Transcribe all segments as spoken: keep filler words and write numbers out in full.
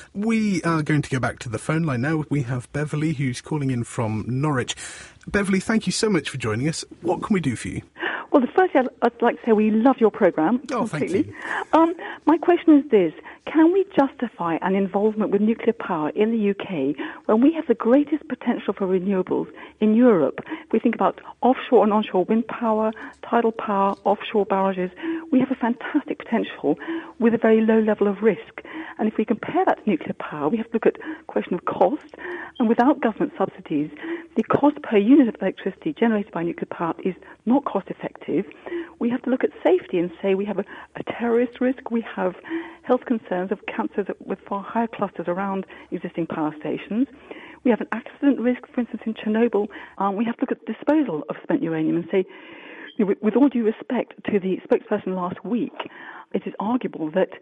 We are going to go back to the phone line now. We have Beverly, who's calling in from Norwich. Beverly, thank you so much for joining us. What can we do for you? Well, the first thing I'd, I'd like to say we love your programme oh, completely. Thank you. Um, my question is this. Can we justify an involvement with nuclear power in the U K when we have the greatest potential for renewables in Europe? If we think about offshore and onshore wind power, tidal power, offshore barrages, we have a fantastic potential with a very low level of risk. And if we compare that to nuclear power, we have to look at the question of cost. And without government subsidies, the cost per unit of electricity generated by nuclear power is not cost effective. We have to look at safety and say we have a, a terrorist risk, we have health concerns of cancers with far higher clusters around existing power stations. We have an accident risk, for instance, in Chernobyl. Um, we have to look at disposal of spent uranium and say, you know, with, with all due respect to the spokesperson last week, it is arguable that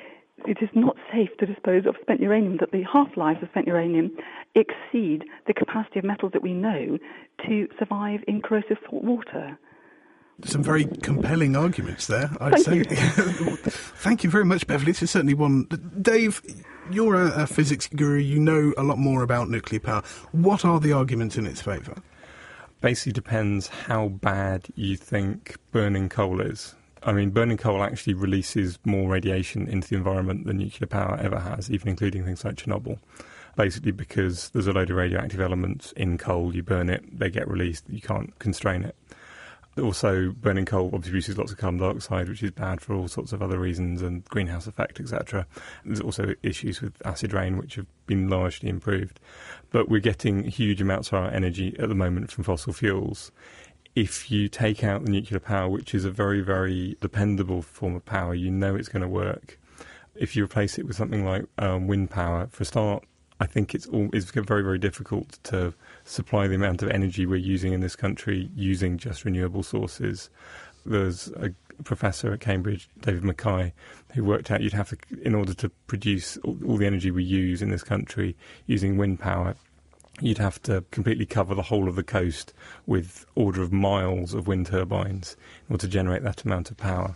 it is not safe to dispose of spent uranium, that the half-lives of spent uranium exceed the capacity of metals that we know to survive in corrosive salt water. Some very compelling arguments there, I'd Thank say. You. Thank you very much, Beverly. This is certainly one. Dave, you're a, a physics guru. You know a lot more about nuclear power. What are the arguments in its favour? Basically depends how bad you think burning coal is. I mean, burning coal actually releases more radiation into the environment than nuclear power ever has, even including things like Chernobyl. Basically because there's a load of radioactive elements in coal, you burn it, they get released, you can't constrain it. Also, burning coal obviously produces lots of carbon dioxide, which is bad for all sorts of other reasons, and greenhouse effect, et cetera. There's also issues with acid rain, which have been largely improved. But we're getting huge amounts of our energy at the moment from fossil fuels. If you take out the nuclear power, which is a very, very dependable form of power, you know it's going to work. If you replace it with something like um, wind power, for a start, I think it's all, it's very, very difficult to supply the amount of energy we're using in this country using just renewable sources. There's a professor at Cambridge, David Mackay, who worked out you'd have to, in order to produce all, all the energy we use in this country using wind power, you'd have to completely cover the whole of the coast with order of miles of wind turbines in order to generate that amount of power.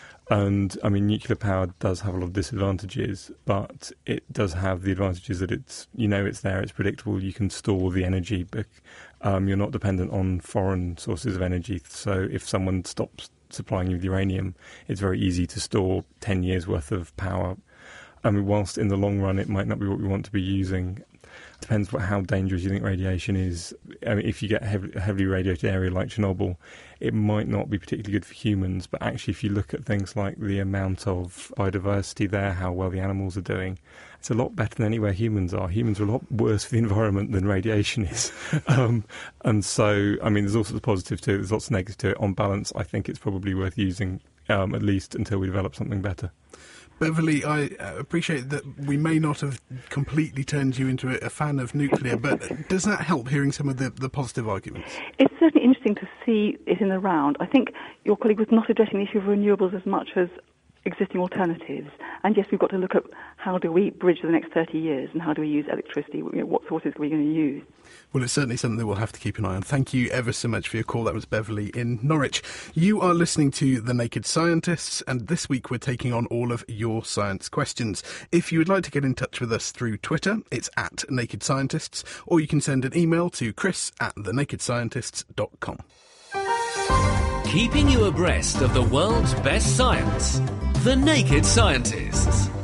And, I mean, nuclear power does have a lot of disadvantages, but it does have the advantages that it's, you know it's there, it's predictable, you can store the energy, but um, you're not dependent on foreign sources of energy. So if someone stops supplying you with uranium, it's very easy to store ten years' worth of power. I mean, whilst in the long run it might not be what we want to be using, depends what, how dangerous you think radiation is. I mean, if you get a heavily, heavily radiated area like Chernobyl, it might not be particularly good for humans, but actually if you look at things like the amount of biodiversity there, how well the animals are doing, it's a lot better than anywhere humans are. Humans are a lot worse for the environment than radiation is. um, and so, I mean, there's all sorts of positives to it, there's lots of negatives to it. On balance, I think it's probably worth using, um, at least until we develop something better. Beverly, I appreciate that we may not have completely turned you into a fan of nuclear, but does that help, hearing some of the, the positive arguments? It's certainly interesting to see it in the round. I think your colleague was not addressing the issue of renewables as much as existing alternatives. And yes, we've got to look at how do we bridge the next thirty years and how do we use electricity, you know, what sources are we going to use. Well, it's certainly something that we'll have to keep an eye on. Thank you ever so much for your call. That was Beverly in Norwich. You are listening to The Naked Scientists, and this week we're taking on all of your science questions. If you would like to get in touch with us through Twitter, it's at Naked Scientists, or you can send an email to chris at the naked scientists dot com. Keeping you abreast of the world's best science, The Naked Scientists.